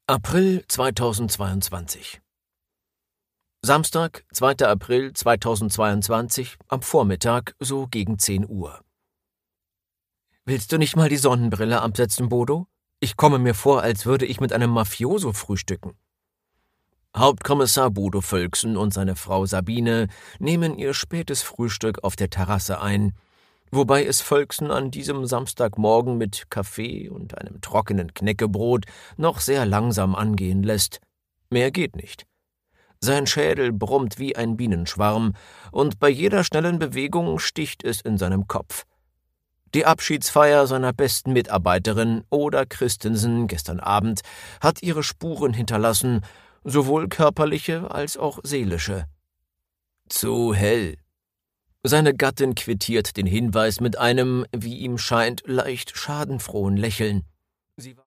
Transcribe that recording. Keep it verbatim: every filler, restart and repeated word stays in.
April zweitausendzweiundzwanzig. Samstag, zweiter April zweitausendzweiundzwanzig, am Vormittag, so gegen zehn Uhr. »Willst du nicht mal die Sonnenbrille absetzen, Bodo? Ich komme mir vor, als würde ich mit einem Mafioso frühstücken.« Hauptkommissar Bodo Völksen und seine Frau Sabine nehmen ihr spätes Frühstück auf der Terrasse ein, wobei es Völksen an diesem Samstagmorgen mit Kaffee und einem trockenen Knäckebrot noch sehr langsam angehen lässt. Mehr geht nicht. Sein Schädel brummt wie ein Bienenschwarm, und bei jeder schnellen Bewegung sticht es in seinem Kopf. Die Abschiedsfeier seiner besten Mitarbeiterin, Oda Christensen, gestern Abend, hat ihre Spuren hinterlassen, sowohl körperliche als auch seelische. »Zu hell.« Seine Gattin quittiert den Hinweis mit einem, wie ihm scheint, leicht schadenfrohen Lächeln. Sie